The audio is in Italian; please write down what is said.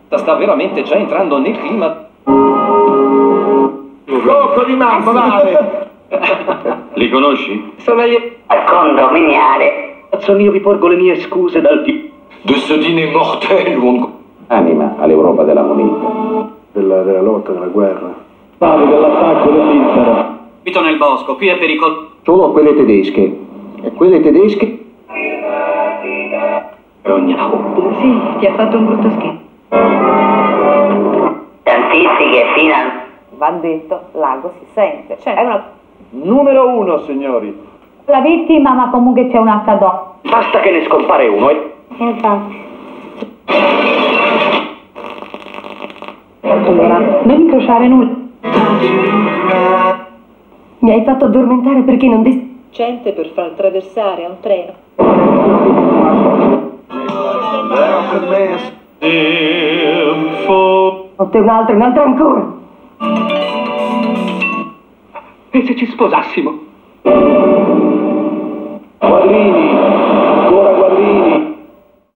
sta veramente già entrando nel clima. Cocco di mamma, vale! Li conosci? Sono gli... Condominiale. Cazzo mio, vi porgo le mie scuse dal tipo. De ce dîner mortel, Anima all'Europa della moneta. Della lotta, della guerra. Parli dell'attacco dell'Inter. Abito nel bosco, qui è pericolo. Solo quelle tedesche. E quelle tedesche? Rognavo. Sì, ti ha fatto un brutto schifo. Tempistiche fino a... Va detto, l'ago si sente. Cioè, è una... Numero 1, signori. La vittima, ma comunque c'è un H2. Basta che ne scompare uno e... Infatti. Allora, non incrociare nulla. Mi hai fatto addormentare perché non Gente per far attraversare a un treno. O te un'altra ancora. E se ci sposassimo?